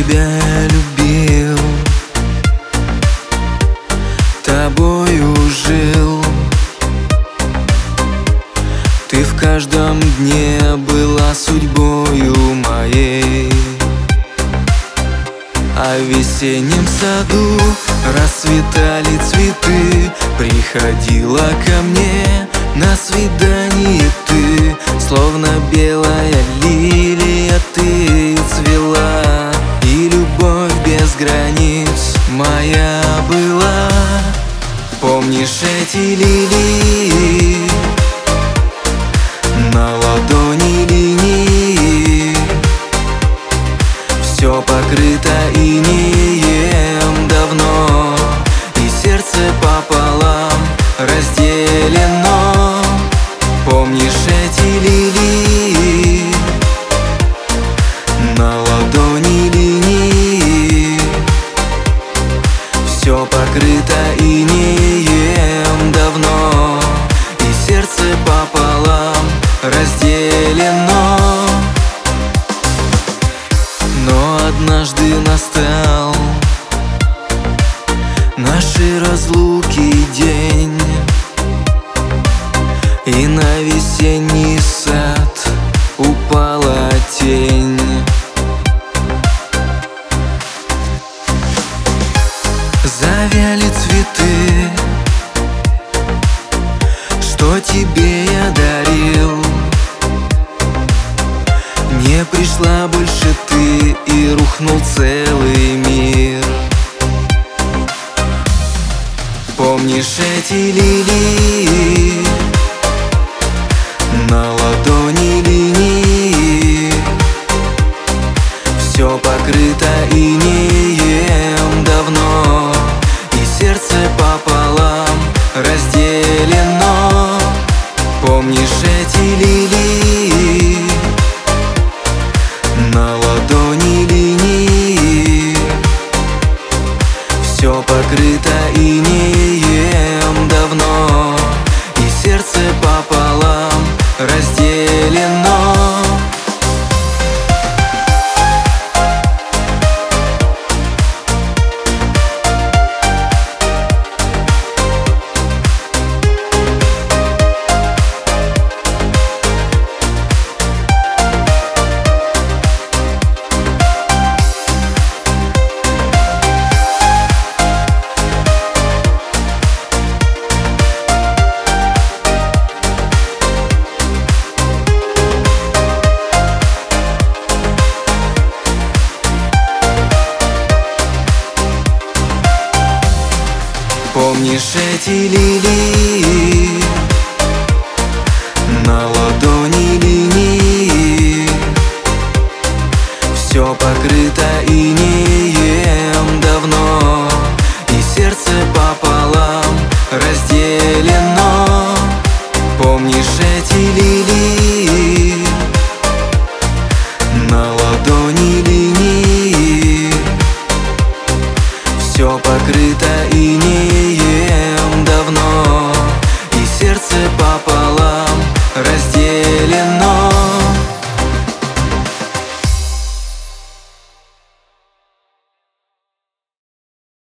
тебя любил, тобою жил. Ты в каждом дне была судьбою моей. А в весеннем саду расцветали цветы. Приходила ко мне на свидание ты, словно белая лилия ты цвела. И любовь без границ моя была. Помнишь эти лилии на ладони линии? Все покрыто инеем давно, и сердце пополам разделено. Помнишь эти лилии на ладони линии? Все покрыто инеем давно, и сердце пополам разделено. Но однажды настал нашей разлуки день, и на весенний сад упала тень. Завяли цветы, что тебе я дарил. Не пришла больше ты, и рухнул целый мир. Помнишь эти лилии на ладони линии? Все покрыто инеем давно, и сердце пополам разделено. Помнишь эти лилии на ладони линии? Все покрыто инеем давно, и сердце пополам разделено. Помнишь эти лилии на ладони линии? Все покрыто инеем давно, и сердце пополам разделено. Помнишь эти лилии на ладони линии? Все покрыто инеем давно, и сердце пополам разделено.